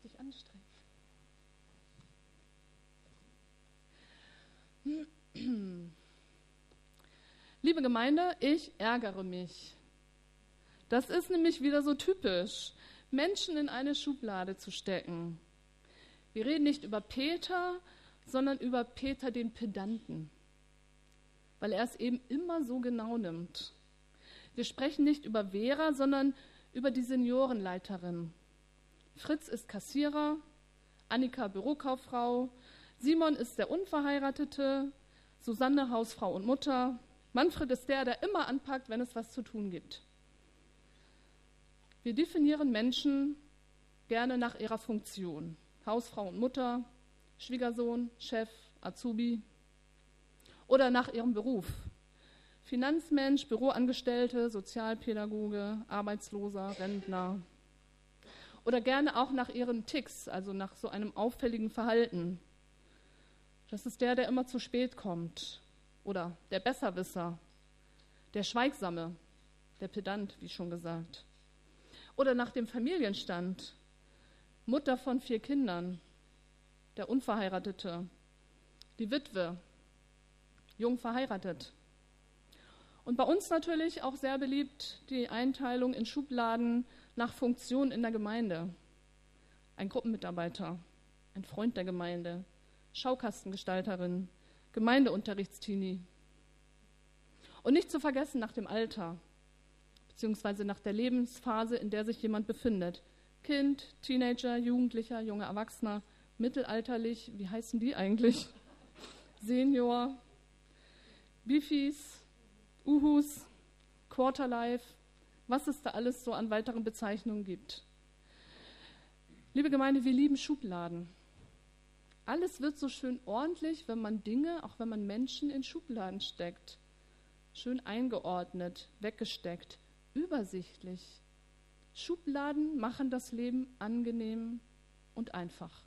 richtig anstrengend. Liebe Gemeinde, ich ärgere mich. Das ist nämlich wieder so typisch, Menschen in eine Schublade zu stecken. Wir reden nicht über Peter, sondern über Peter den Pedanten, weil er es eben immer so genau nimmt. Wir sprechen nicht über Vera, sondern über die Seniorenleiterin. Fritz ist Kassierer, Annika Bürokauffrau, Simon ist der Unverheiratete, Susanne Hausfrau und Mutter, Manfred ist der immer anpackt, wenn es was zu tun gibt. Wir definieren Menschen gerne nach ihrer Funktion. Hausfrau und Mutter, Schwiegersohn, Chef, Azubi oder nach ihrem Beruf. Finanzmensch, Büroangestellte, Sozialpädagoge, Arbeitsloser, Rentner. Oder gerne auch nach ihren Ticks, also nach so einem auffälligen Verhalten. Das ist der immer zu spät kommt. Oder der Besserwisser, der Schweigsame, der Pedant, wie schon gesagt. Oder nach dem Familienstand, Mutter von 4 Kindern, der Unverheiratete, die Witwe, jung verheiratet. Und bei uns natürlich auch sehr beliebt die Einteilung in Schubladen nach Funktion in der Gemeinde. Ein Gruppenmitarbeiter, ein Freund der Gemeinde, Schaukastengestalterin, Gemeindeunterrichtsteenie. Und nicht zu vergessen nach dem Alter, beziehungsweise nach der Lebensphase, in der sich jemand befindet. Kind, Teenager, Jugendlicher, junger Erwachsener, mittelalterlich, wie heißen die eigentlich? Senior, Bifis, Uhus, Quarterlife, was es da alles so an weiteren Bezeichnungen gibt. Liebe Gemeinde, wir lieben Schubladen. Alles wird so schön ordentlich, wenn man Dinge, auch wenn man Menschen in Schubladen steckt. Schön eingeordnet, weggesteckt, übersichtlich. Schubladen machen das Leben angenehm und einfach.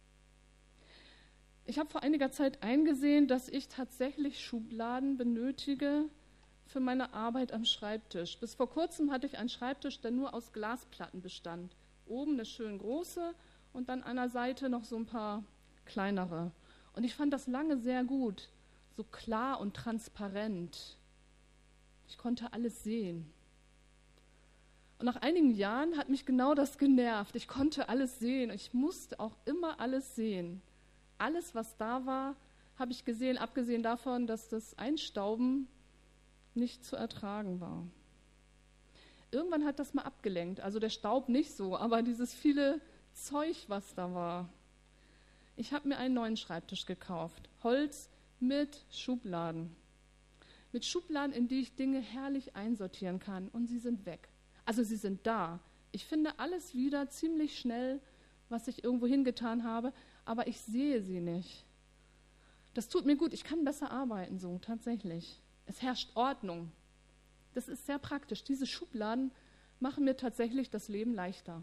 Ich habe vor einiger Zeit eingesehen, dass ich tatsächlich Schubladen benötige für meine Arbeit am Schreibtisch. Bis vor kurzem hatte ich einen Schreibtisch, der nur aus Glasplatten bestand. Oben eine schön große und dann an der Seite noch so ein paar kleinere. Und ich fand das lange sehr gut, so klar und transparent. Ich konnte alles sehen. Und nach einigen Jahren hat mich genau das genervt. Ich konnte alles sehen. Ich musste auch immer alles sehen. Alles, was da war, habe ich gesehen, abgesehen davon, dass das Einstauben nicht zu ertragen war. Irgendwann hat das mal abgelenkt. Also der Staub nicht so, aber dieses viele Zeug, was da war. Ich habe mir einen neuen Schreibtisch gekauft. Holz mit Schubladen. Mit Schubladen, in die ich Dinge herrlich einsortieren kann. Und sie sind weg. Also sie sind da. Ich finde alles wieder ziemlich schnell, was ich irgendwo hingetan habe, aber ich sehe sie nicht. Das tut mir gut. Ich kann besser arbeiten so, tatsächlich. Es herrscht Ordnung. Das ist sehr praktisch. Diese Schubladen machen mir tatsächlich das Leben leichter.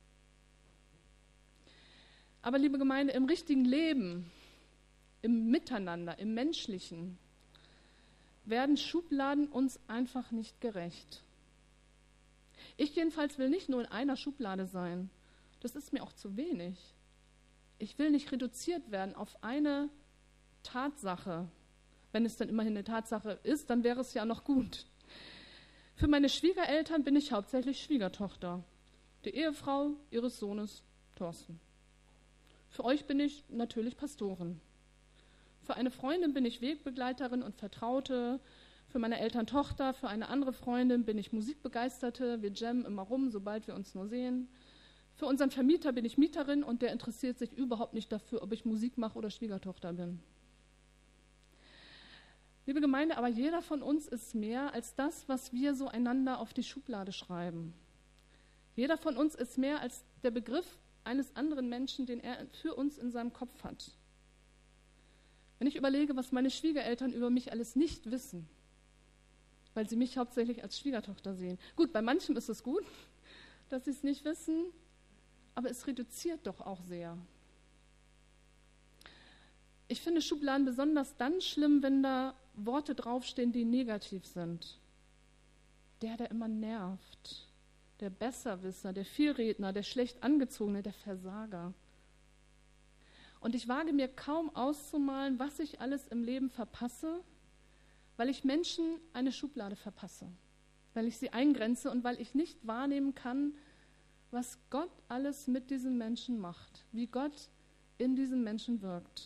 Aber liebe Gemeinde, im richtigen Leben, im Miteinander, im Menschlichen, werden Schubladen uns einfach nicht gerecht. Ich jedenfalls will nicht nur in einer Schublade sein. Das ist mir auch zu wenig. Ich will nicht reduziert werden auf eine Tatsache. Wenn es dann immerhin eine Tatsache ist, dann wäre es ja noch gut. Für meine Schwiegereltern bin ich hauptsächlich Schwiegertochter, die Ehefrau ihres Sohnes Thorsten. Für euch bin ich natürlich Pastorin. Für eine Freundin bin ich Wegbegleiterin und Vertraute. Für meine Eltern Tochter, für eine andere Freundin bin ich Musikbegeisterte. Wir jammen immer rum, sobald wir uns nur sehen. Für unseren Vermieter bin ich Mieterin und der interessiert sich überhaupt nicht dafür, ob ich Musik mache oder Schwiegertochter bin. Liebe Gemeinde, aber jeder von uns ist mehr als das, was wir so einander auf die Schublade schreiben. Jeder von uns ist mehr als der Begriff eines anderen Menschen, den er für uns in seinem Kopf hat. Wenn ich überlege, was meine Schwiegereltern über mich alles nicht wissen, weil sie mich hauptsächlich als Schwiegertochter sehen. Gut, bei manchen ist es gut, dass sie es nicht wissen, aber es reduziert doch auch sehr. Ich finde Schubladen besonders dann schlimm, wenn da Worte draufstehen, die negativ sind. Der immer nervt, der Besserwisser, der Vielredner, der schlecht angezogene, der Versager. Und ich wage mir kaum auszumalen, was ich alles im Leben verpasse, weil ich Menschen eine Schublade verpasse, weil ich sie eingrenze und weil ich nicht wahrnehmen kann, was Gott alles mit diesem Menschen macht, wie Gott in diesem Menschen wirkt.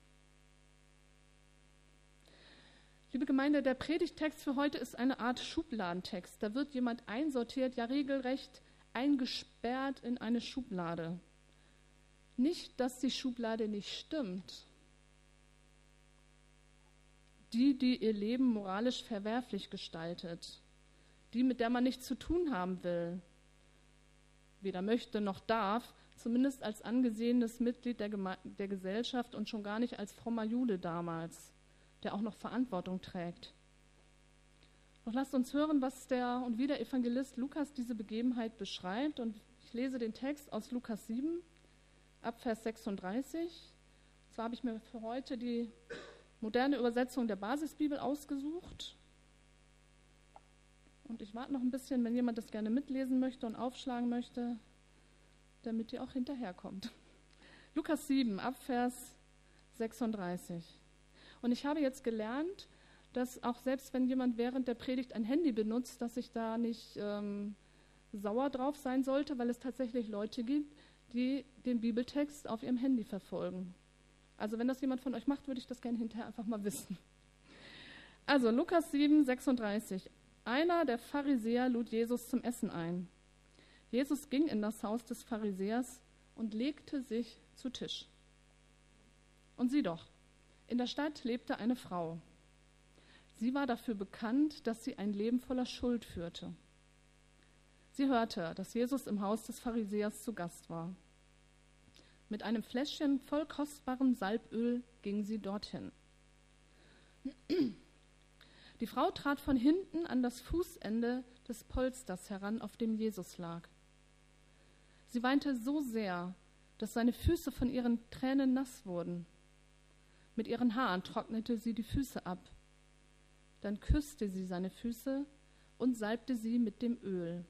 Liebe Gemeinde, der Predigttext für heute ist eine Art Schubladentext. Da wird jemand einsortiert, ja regelrecht eingesperrt in eine Schublade. Nicht, dass die Schublade nicht stimmt. Die ihr Leben moralisch verwerflich gestaltet. Die, mit der man nichts zu tun haben will. Weder möchte noch darf, zumindest als angesehenes Mitglied der Gesellschaft und schon gar nicht als frommer Jude damals, der auch noch Verantwortung trägt. Doch lasst uns hören, was wie der Evangelist Lukas diese Begebenheit beschreibt. Und ich lese den Text aus Lukas 7, ab Vers 36. Zwar habe ich mir für heute die moderne Übersetzung der Basisbibel ausgesucht. Und ich warte noch ein bisschen, wenn jemand das gerne mitlesen möchte und aufschlagen möchte, damit ihr auch hinterherkommt. Lukas 7, ab Vers 36. Und ich habe jetzt gelernt, dass auch selbst wenn jemand während der Predigt ein Handy benutzt, dass ich da nicht sauer drauf sein sollte, weil es tatsächlich Leute gibt, die den Bibeltext auf ihrem Handy verfolgen. Also wenn das jemand von euch macht, würde ich das gerne hinterher einfach mal wissen. Also Lukas 7, 36. Einer der Pharisäer lud Jesus zum Essen ein. Jesus ging in das Haus des Pharisäers und legte sich zu Tisch. Und sieh doch, in der Stadt lebte eine Frau. Sie war dafür bekannt, dass sie ein Leben voller Schuld führte. Sie hörte, dass Jesus im Haus des Pharisäers zu Gast war. Mit einem Fläschchen voll kostbarem Salböl ging sie dorthin. Die Frau trat von hinten an das Fußende des Polsters heran, auf dem Jesus lag. Sie weinte so sehr, dass seine Füße von ihren Tränen nass wurden. Mit ihren Haaren trocknete sie die Füße ab. Dann küsste sie seine Füße und salbte sie mit dem Öl.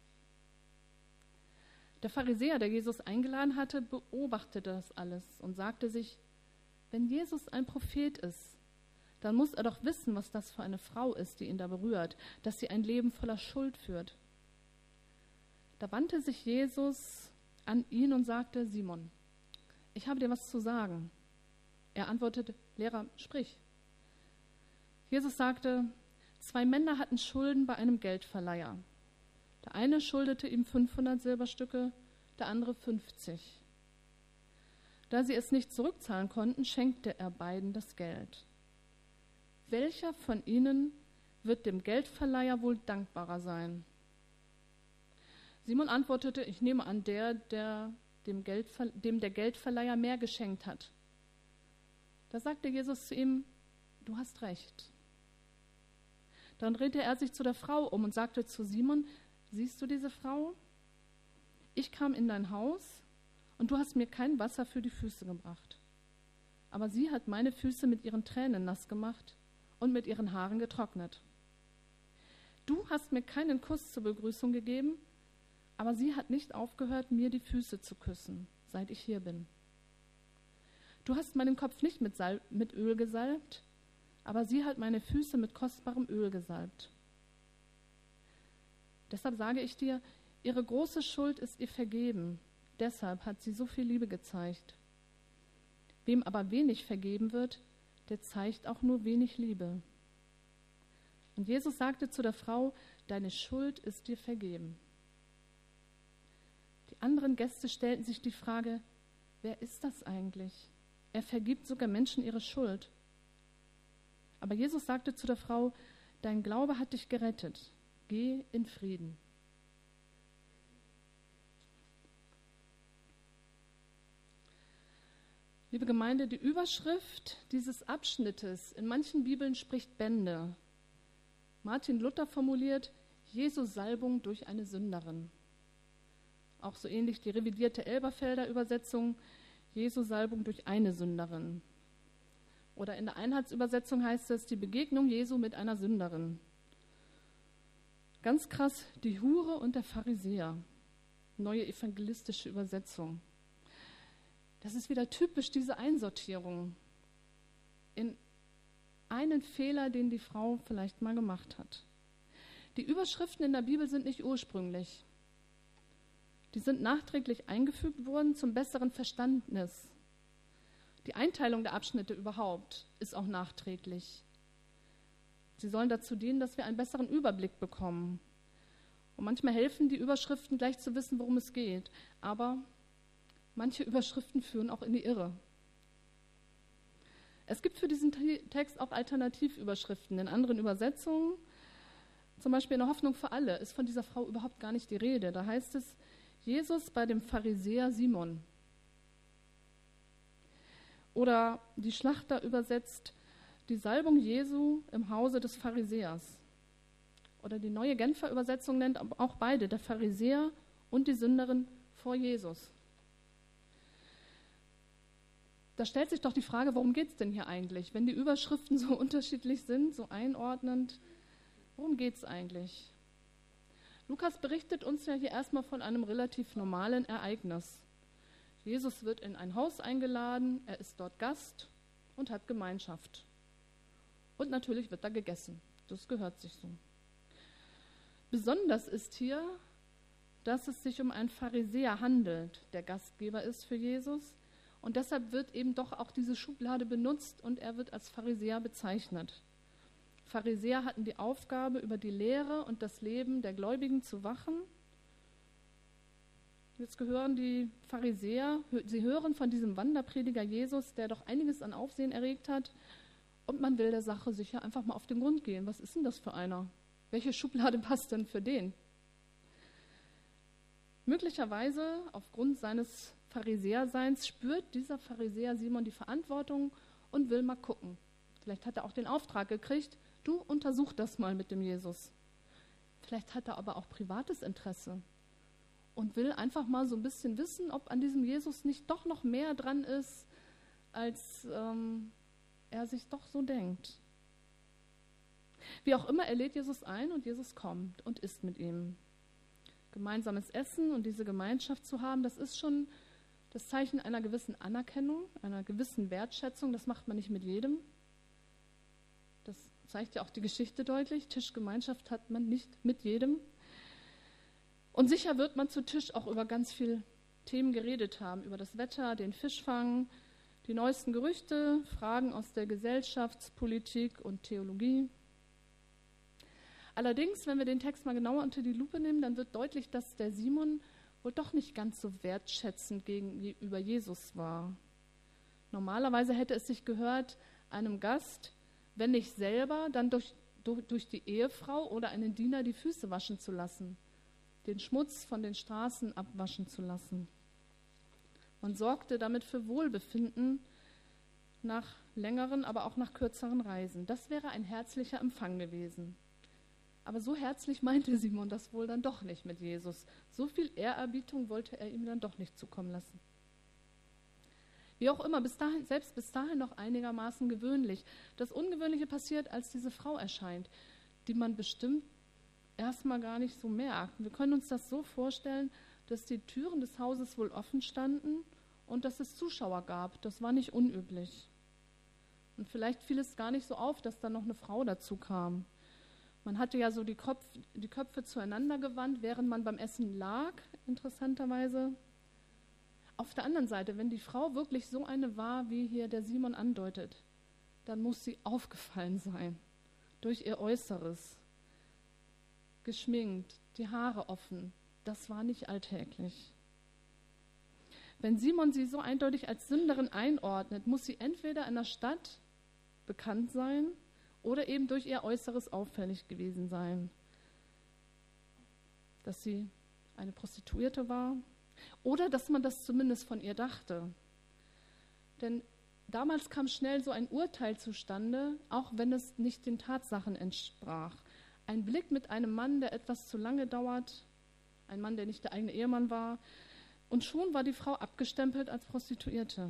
Der Pharisäer, der Jesus eingeladen hatte, beobachtete das alles und sagte sich, wenn Jesus ein Prophet ist, dann muss er doch wissen, was das für eine Frau ist, die ihn da berührt, dass sie ein Leben voller Schuld führt. Da wandte sich Jesus an ihn und sagte, Simon, ich habe dir was zu sagen. Er antwortete, Lehrer, sprich. Jesus sagte, 2 Männer hatten Schulden bei einem Geldverleiher. Der eine schuldete ihm 500 Silberstücke, der andere 50. Da sie es nicht zurückzahlen konnten, schenkte er beiden das Geld. Welcher von ihnen wird dem Geldverleiher wohl dankbarer sein? Simon antwortete, ich nehme an, dem der Geldverleiher mehr geschenkt hat. Da sagte Jesus zu ihm, du hast recht. Dann drehte er sich zu der Frau um und sagte zu Simon, siehst du diese Frau? Ich kam in dein Haus und du hast mir kein Wasser für die Füße gebracht. Aber sie hat meine Füße mit ihren Tränen nass gemacht und mit ihren Haaren getrocknet. Du hast mir keinen Kuss zur Begrüßung gegeben, aber sie hat nicht aufgehört, mir die Füße zu küssen, seit ich hier bin. Du hast meinen Kopf nicht mit Öl gesalbt, aber sie hat meine Füße mit kostbarem Öl gesalbt. Deshalb sage ich dir, ihre große Schuld ist ihr vergeben. Deshalb hat sie so viel Liebe gezeigt. Wem aber wenig vergeben wird, der zeigt auch nur wenig Liebe. Und Jesus sagte zu der Frau, deine Schuld ist dir vergeben. Die anderen Gäste stellten sich die Frage, wer ist das eigentlich? Er vergibt sogar Menschen ihre Schuld. Aber Jesus sagte zu der Frau, dein Glaube hat dich gerettet. Geh in Frieden. Liebe Gemeinde, die Überschrift dieses Abschnittes in manchen Bibeln spricht Bände. Martin Luther formuliert, Jesu Salbung durch eine Sünderin. Auch so ähnlich die revidierte Elberfelder Übersetzung, Jesu Salbung durch eine Sünderin. Oder in der Einheitsübersetzung heißt es, die Begegnung Jesu mit einer Sünderin. Ganz krass, die Hure und der Pharisäer. Neue evangelistische Übersetzung. Das ist wieder typisch, diese Einsortierung in einen Fehler, den die Frau vielleicht mal gemacht hat. Die Überschriften in der Bibel sind nicht ursprünglich. Die sind nachträglich eingefügt worden zum besseren Verständnis. Die Einteilung der Abschnitte überhaupt ist auch nachträglich. Sie sollen dazu dienen, dass wir einen besseren Überblick bekommen. Und manchmal helfen die Überschriften, gleich zu wissen, worum es geht. Aber manche Überschriften führen auch in die Irre. Es gibt für diesen Text auch Alternativüberschriften in anderen Übersetzungen. Zum Beispiel in der Hoffnung für alle ist von dieser Frau überhaupt gar nicht die Rede. Da heißt es, Jesus bei dem Pharisäer Simon. Oder die Schlachter übersetzt, die Salbung Jesu im Hause des Pharisäers. Oder die neue Genfer Übersetzung nennt auch beide, der Pharisäer und die Sünderin vor Jesus. Da stellt sich doch die Frage, worum geht es denn hier eigentlich? Wenn die Überschriften so unterschiedlich sind, so einordnend, worum geht es eigentlich? Lukas berichtet uns ja hier erstmal von einem relativ normalen Ereignis. Jesus wird in ein Haus eingeladen, er ist dort Gast und hat Gemeinschaft. Und natürlich wird da gegessen. Das gehört sich so. Besonders ist hier, dass es sich um einen Pharisäer handelt, der Gastgeber ist für Jesus. Und deshalb wird eben doch auch diese Schublade benutzt und er wird als Pharisäer bezeichnet. Pharisäer hatten die Aufgabe, über die Lehre und das Leben der Gläubigen zu wachen. Jetzt gehören die Pharisäer, sie hören von diesem Wanderprediger Jesus, der doch einiges an Aufsehen erregt hat. Und man will der Sache sicher einfach mal auf den Grund gehen. Was ist denn das für einer? Welche Schublade passt denn für den? Möglicherweise, aufgrund seines Pharisäerseins, spürt dieser Pharisäer Simon die Verantwortung und will mal gucken. Vielleicht hat er auch den Auftrag gekriegt, du untersuch das mal mit dem Jesus. Vielleicht hat er aber auch privates Interesse und will einfach mal so ein bisschen wissen, ob an diesem Jesus nicht doch noch mehr dran ist, als er sich doch so denkt. Wie auch immer, er lädt Jesus ein und Jesus kommt und isst mit ihm. Gemeinsames Essen und diese Gemeinschaft zu haben, das ist schon das Zeichen einer gewissen Anerkennung, einer gewissen Wertschätzung. Das macht man nicht mit jedem. Das zeigt ja auch die Geschichte deutlich. Tischgemeinschaft hat man nicht mit jedem. Und sicher wird man zu Tisch auch über ganz viele Themen geredet haben, über das Wetter, den Fischfang, die neuesten Gerüchte, Fragen aus der Gesellschaftspolitik und Theologie. Allerdings, wenn wir den Text mal genauer unter die Lupe nehmen, dann wird deutlich, dass der Simon wohl doch nicht ganz so wertschätzend gegenüber Jesus war. Normalerweise hätte es sich gehört, einem Gast, wenn nicht selber, dann durch die Ehefrau oder einen Diener die Füße waschen zu lassen, den Schmutz von den Straßen abwaschen zu lassen. Man sorgte damit für Wohlbefinden nach längeren, aber auch nach kürzeren Reisen. Das wäre ein herzlicher Empfang gewesen. Aber so herzlich meinte Simon das wohl dann doch nicht mit Jesus. So viel Ehrerbietung wollte er ihm dann doch nicht zukommen lassen. Wie auch immer, selbst bis dahin noch einigermaßen gewöhnlich. Das Ungewöhnliche passiert, als diese Frau erscheint, die man bestimmt erstmal gar nicht so merkt. Wir können uns das so vorstellen, dass die Türen des Hauses wohl offen standen und dass es Zuschauer gab. Das war nicht unüblich. Und vielleicht fiel es gar nicht so auf, dass da noch eine Frau dazu kam. Man hatte ja so die Köpfe zueinander gewandt, während man beim Essen lag, interessanterweise. Auf der anderen Seite, wenn die Frau wirklich so eine war, wie hier der Simon andeutet, dann muss sie aufgefallen sein durch ihr Äußeres. Geschminkt, die Haare offen, das war nicht alltäglich. Wenn Simon sie so eindeutig als Sünderin einordnet, muss sie entweder in der Stadt bekannt sein oder eben durch ihr Äußeres auffällig gewesen sein. Dass sie eine Prostituierte war oder dass man das zumindest von ihr dachte. Denn damals kam schnell so ein Urteil zustande, auch wenn es nicht den Tatsachen entsprach. Ein Blick mit einem Mann, der etwas zu lange dauert, ein Mann, der nicht der eigene Ehemann war, und schon war die Frau abgestempelt als Prostituierte.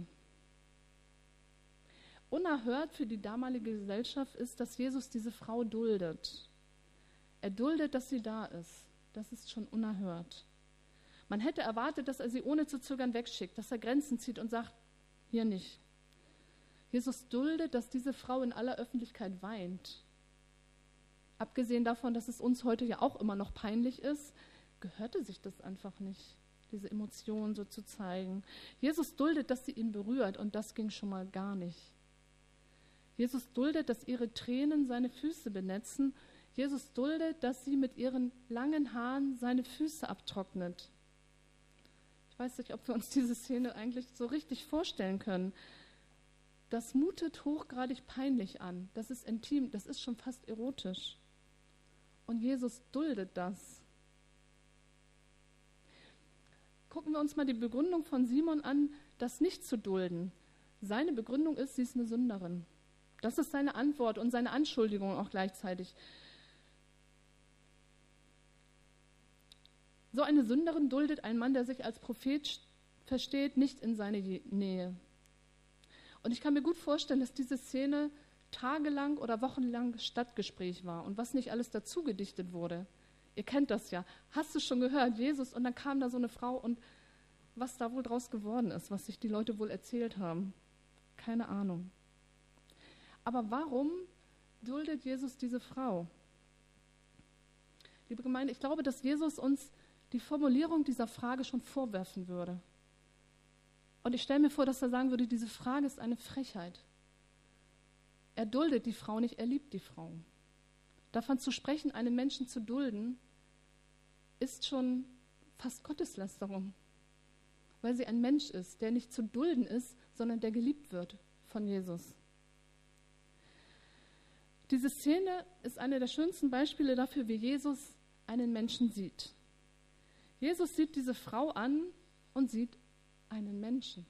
Unerhört für die damalige Gesellschaft ist, dass Jesus diese Frau duldet. Er duldet, dass sie da ist. Das ist schon unerhört. Man hätte erwartet, dass er sie ohne zu zögern wegschickt, dass er Grenzen zieht und sagt, hier nicht. Jesus duldet, dass diese Frau in aller Öffentlichkeit weint. Abgesehen davon, dass es uns heute ja auch immer noch peinlich ist, gehörte sich das einfach nicht, diese Emotionen so zu zeigen. Jesus duldet, dass sie ihn berührt und das ging schon mal gar nicht. Jesus duldet, dass ihre Tränen seine Füße benetzen. Jesus duldet, dass sie mit ihren langen Haaren seine Füße abtrocknet. Ich weiß nicht, ob wir uns diese Szene eigentlich so richtig vorstellen können. Das mutet hochgradig peinlich an. Das ist intim, das ist schon fast erotisch. Und Jesus duldet das. Gucken wir uns mal die Begründung von Simon an, das nicht zu dulden. Seine Begründung ist, sie ist eine Sünderin. Das ist seine Antwort und seine Anschuldigung auch gleichzeitig. So eine Sünderin duldet ein Mann, der sich als Prophet versteht, nicht in seine Nähe. Und ich kann mir gut vorstellen, dass diese Szene tagelang oder wochenlang Stadtgespräch war und was nicht alles dazu gedichtet wurde. Ihr kennt das ja. Hast du schon gehört, Jesus? Und dann kam da so eine Frau und was da wohl draus geworden ist, was sich die Leute wohl erzählt haben. Keine Ahnung. Aber warum duldet Jesus diese Frau? Liebe Gemeinde, ich glaube, dass Jesus uns die Formulierung dieser Frage schon vorwerfen würde. Und ich stelle mir vor, dass er sagen würde, diese Frage ist eine Frechheit. Er duldet die Frau nicht, er liebt die Frau. Davon zu sprechen, einen Menschen zu dulden, ist schon fast Gotteslästerung, weil sie ein Mensch ist, der nicht zu dulden ist, sondern der geliebt wird von Jesus. Diese Szene ist eine der schönsten Beispiele dafür, wie Jesus einen Menschen sieht. Jesus sieht diese Frau an und sieht einen Menschen.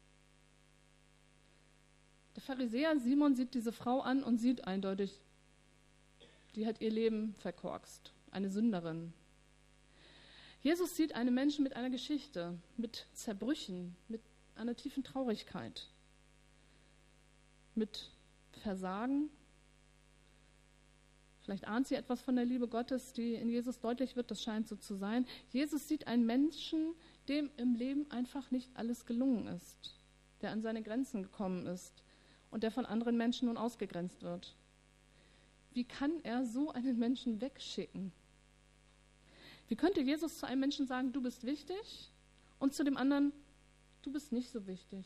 Der Pharisäer Simon sieht diese Frau an und sieht eindeutig, die hat ihr Leben verkorkst, eine Sünderin. Jesus sieht einen Menschen mit einer Geschichte, mit Zerbrüchen, mit einer tiefen Traurigkeit, mit Versagen. Vielleicht ahnt sie etwas von der Liebe Gottes, die in Jesus deutlich wird, das scheint so zu sein. Jesus sieht einen Menschen, dem im Leben einfach nicht alles gelungen ist, der an seine Grenzen gekommen ist und der von anderen Menschen nun ausgegrenzt wird. Wie kann er so einen Menschen wegschicken? Wie könnte Jesus zu einem Menschen sagen, du bist wichtig, und zu dem anderen, du bist nicht so wichtig?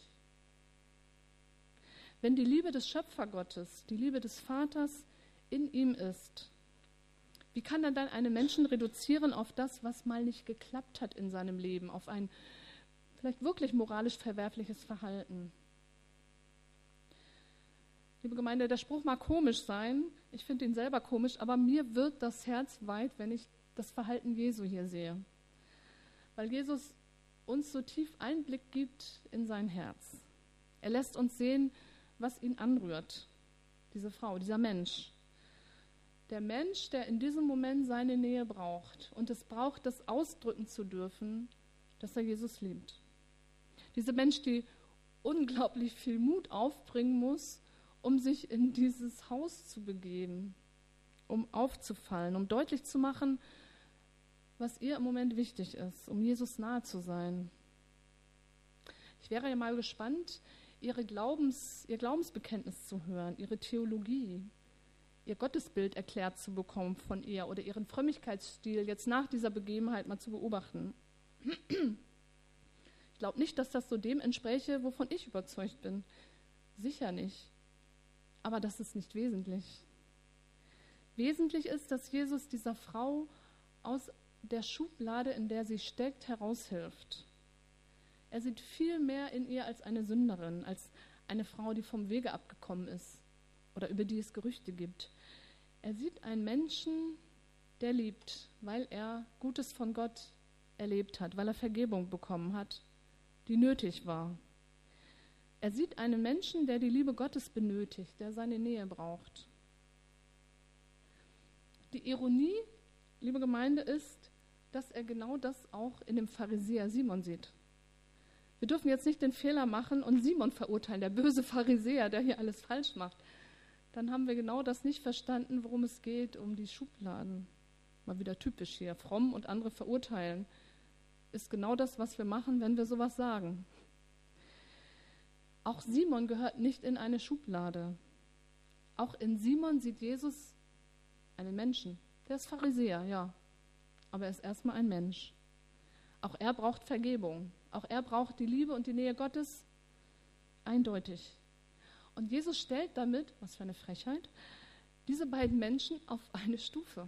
Wenn die Liebe des Schöpfergottes, die Liebe des Vaters in ihm ist, wie kann er dann einen Menschen reduzieren auf das, was mal nicht geklappt hat in seinem Leben, auf ein vielleicht wirklich moralisch verwerfliches Verhalten? Liebe Gemeinde, der Spruch mag komisch sein, ich finde ihn selber komisch, aber mir wird das Herz weit, wenn ich das Verhalten Jesu hier sehe. Weil Jesus uns so tief Einblick gibt in sein Herz. Er lässt uns sehen, was ihn anrührt, diese Frau, dieser Mensch. Der Mensch, der in diesem Moment seine Nähe braucht und es braucht, das ausdrücken zu dürfen, dass er Jesus liebt. Diese Mensch, die unglaublich viel Mut aufbringen muss, um sich in dieses Haus zu begeben, um aufzufallen, um deutlich zu machen, was ihr im Moment wichtig ist, um Jesus nahe zu sein. Ich wäre ja mal gespannt, ihr Glaubensbekenntnis zu hören, ihre Theologie, ihr Gottesbild erklärt zu bekommen von ihr oder ihren Frömmigkeitsstil jetzt nach dieser Begebenheit mal zu beobachten. Ich glaube nicht, dass das so dem entspräche, wovon ich überzeugt bin. Sicher nicht. Aber das ist nicht wesentlich. Wesentlich ist, dass Jesus dieser Frau aus der Schublade, in der sie steckt, heraushilft. Er sieht viel mehr in ihr als eine Sünderin, als eine Frau, die vom Wege abgekommen ist oder über die es Gerüchte gibt. Er sieht einen Menschen, der liebt, weil er Gutes von Gott erlebt hat, weil er Vergebung bekommen hat, die nötig war. Er sieht einen Menschen, der die Liebe Gottes benötigt, der seine Nähe braucht. Die Ironie, liebe Gemeinde, ist, dass er genau das auch in dem Pharisäer Simon sieht. Wir dürfen jetzt nicht den Fehler machen und Simon verurteilen, der böse Pharisäer, der hier alles falsch macht. Dann haben wir genau das nicht verstanden, worum es geht, um die Schubladen. Mal wieder typisch hier. Fromm und andere verurteilen. Ist genau das, was wir machen, wenn wir sowas sagen. Auch Simon gehört nicht in eine Schublade. Auch in Simon sieht Jesus einen Menschen. Der ist Pharisäer, ja. Aber er ist erstmal ein Mensch. Auch er braucht Vergebung. Auch er braucht die Liebe und die Nähe Gottes. Eindeutig. Und Jesus stellt damit, was für eine Frechheit, diese beiden Menschen auf eine Stufe.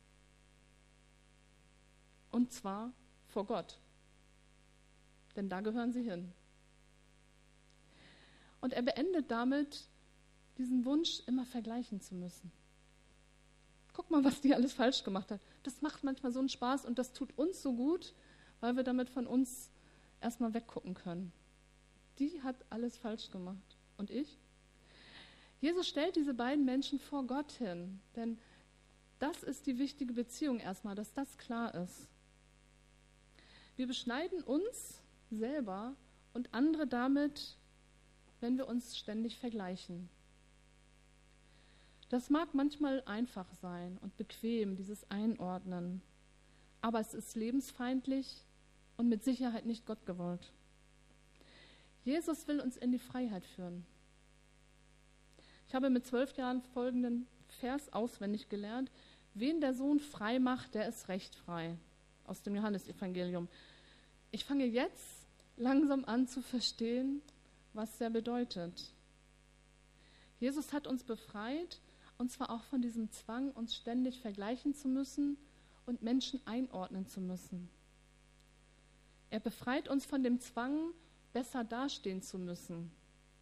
Und zwar vor Gott. Denn da gehören sie hin. Und er beendet damit diesen Wunsch, immer vergleichen zu müssen. Guck mal, was die alles falsch gemacht hat. Das macht manchmal so einen Spaß und das tut uns so gut, weil wir damit von uns erstmal weggucken können. Die hat alles falsch gemacht. Und ich? Jesus stellt diese beiden Menschen vor Gott hin, denn das ist die wichtige Beziehung erstmal, dass das klar ist. Wir beschneiden uns selber und andere damit, wenn wir uns ständig vergleichen. Das mag manchmal einfach sein und bequem, dieses Einordnen, aber es ist lebensfeindlich und mit Sicherheit nicht Gott gewollt. Jesus will uns in die Freiheit führen. Ich habe mit 12 Jahren folgenden Vers auswendig gelernt: Wen der Sohn frei macht, der ist recht frei. Aus dem Johannesevangelium. Ich fange jetzt langsam an zu verstehen, was der bedeutet. Jesus hat uns befreit, und zwar auch von diesem Zwang, uns ständig vergleichen zu müssen und Menschen einordnen zu müssen. Er befreit uns von dem Zwang, besser dastehen zu müssen.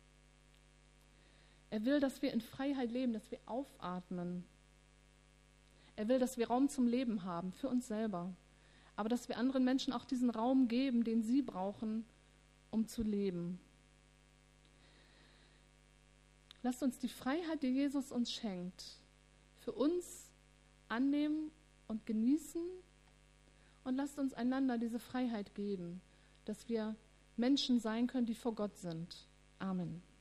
Er will, dass wir in Freiheit leben, dass wir aufatmen. Er will, dass wir Raum zum Leben haben, für uns selber. Aber dass wir anderen Menschen auch diesen Raum geben, den sie brauchen, um zu leben. Lasst uns die Freiheit, die Jesus uns schenkt, für uns annehmen und genießen. Und lasst uns einander diese Freiheit geben, dass wir Menschen sein können, die vor Gott sind. Amen.